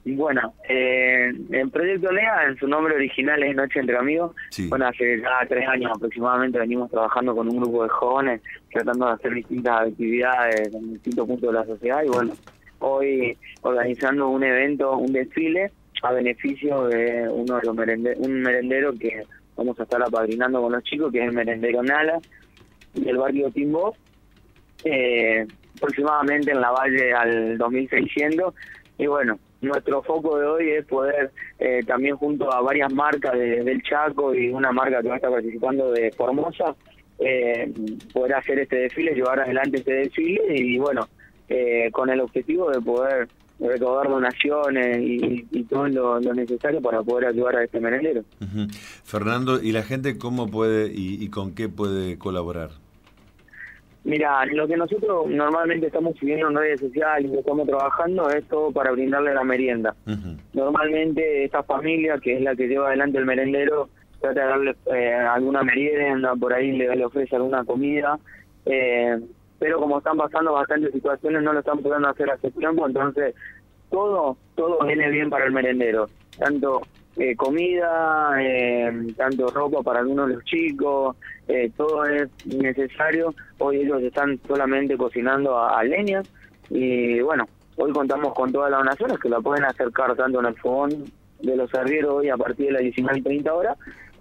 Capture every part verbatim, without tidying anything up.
Bueno, eh, el Proyecto N E A, en su nombre original es Noche Entre Amigos. Sí. Bueno, hace ya tres años aproximadamente venimos trabajando con un grupo de jóvenes, tratando de hacer distintas actividades en distintos puntos de la sociedad. Y bueno, hoy organizando un evento, un desfile a beneficio de uno de los merende un merendero que vamos a estar apadrinando con los chicos, que es el merendero Nala, del barrio Timbó, eh, aproximadamente en la Valle al dos mil seiscientos. Y bueno, nuestro foco de hoy es poder, eh, también junto a varias marcas de, del Chaco y una marca que va a estar participando de Formosa, eh, poder hacer este desfile, llevar adelante este desfile y bueno, eh, con el objetivo de poder recaudar donaciones y, y todo lo, lo necesario para poder ayudar a este merendero. Uh-huh. Fernando, ¿y la gente cómo puede y, y con qué puede colaborar? Mira, lo que nosotros normalmente estamos subiendo en redes sociales y estamos trabajando es todo para brindarle la merienda. Uh-huh. Normalmente esta familia, que es la que lleva adelante el merendero, trata de darle eh, alguna merienda, por ahí le, le ofrece alguna comida, eh, pero como están pasando bastantes situaciones no lo están pudiendo hacer hace tiempo, entonces todo todo viene bien para el merendero, tanto eh, comida, eh, tanto ropa para algunos de los chicos, eh, todo es necesario. Hoy ellos están solamente cocinando a, a leña y bueno, hoy contamos con todas las donaciones que la pueden acercar tanto en el fogón de los herreros hoy a partir de las diecinueve y treinta horas,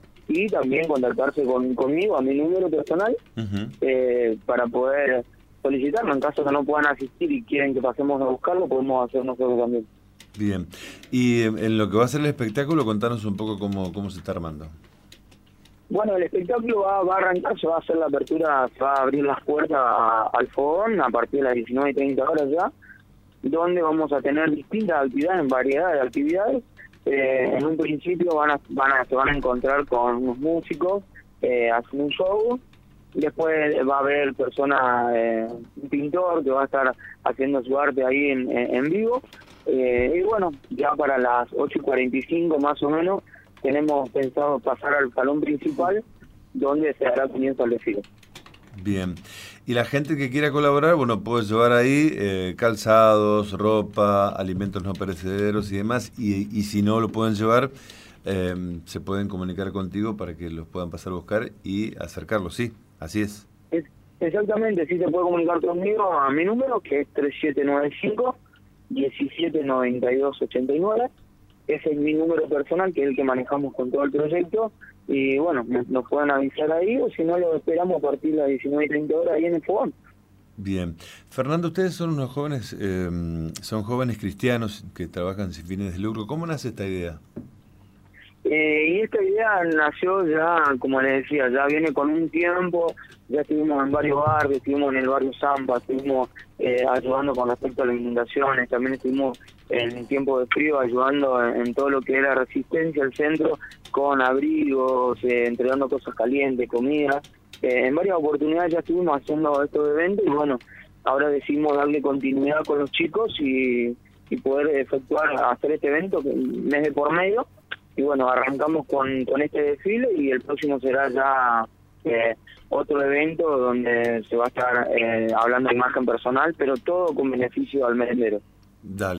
y también contactarse con, conmigo a mi número personal, uh-huh. eh, para poder solicitarlo. En caso que no puedan asistir y quieren que pasemos a buscarlo, podemos hacer nosotros también. Bien. Y en lo que va a ser el espectáculo, contanos un poco cómo, cómo se está armando. Bueno, el espectáculo va, va a arrancar, se va a hacer la apertura, se va a abrir las puertas a, al fogón a partir de las diecinueve y treinta horas ya, donde vamos a tener distintas actividades, en variedad de actividades. Eh, en un principio van a, van a, se van a encontrar con unos músicos, eh, hacen un show, después va a haber personas, eh, un pintor que va a estar haciendo su arte ahí en, en, en vivo, eh, y bueno, ya para las ocho y cuarenta y cinco más o menos tenemos pensado pasar al salón principal, donde se hará comienzo al desfile. Bien. Y la gente que quiera colaborar, bueno, puede llevar ahí eh, calzados, ropa, alimentos no perecederos y demás, y, y si no lo pueden llevar, eh, se pueden comunicar contigo para que los puedan pasar a buscar y acercarlos, sí, así es. es exactamente, sí se puede comunicar conmigo a mi número, que es tres siete nueve cinco, diecisiete noventa y dos ochenta y nueve. Ese es mi número personal, que es el que manejamos con todo el proyecto. Y bueno, nos pueden avisar ahí, o si no, lo esperamos a partir de las diecinueve y treinta horas ahí en el fogón. Bien. Fernando, ustedes son unos jóvenes, eh, son jóvenes cristianos que trabajan sin fines de lucro. ¿Cómo nace esta idea? Eh, y esta idea nació ya, como les decía, ya viene con un tiempo. Ya estuvimos en varios barrios, estuvimos en el barrio Zampa, estuvimos eh, ayudando con respecto a las inundaciones, también estuvimos en tiempo de frío ayudando en, en todo lo que era resistencia al centro, con abrigos, eh, entregando cosas calientes, comida. Eh, en varias oportunidades ya estuvimos haciendo estos eventos y bueno, ahora decidimos darle continuidad con los chicos y, y poder efectuar, hacer este evento que mes de por medio. Y bueno, arrancamos con, con este desfile y el próximo será ya eh, otro evento donde se va a estar eh, hablando de imagen personal, pero todo con beneficio al merendero. Dale.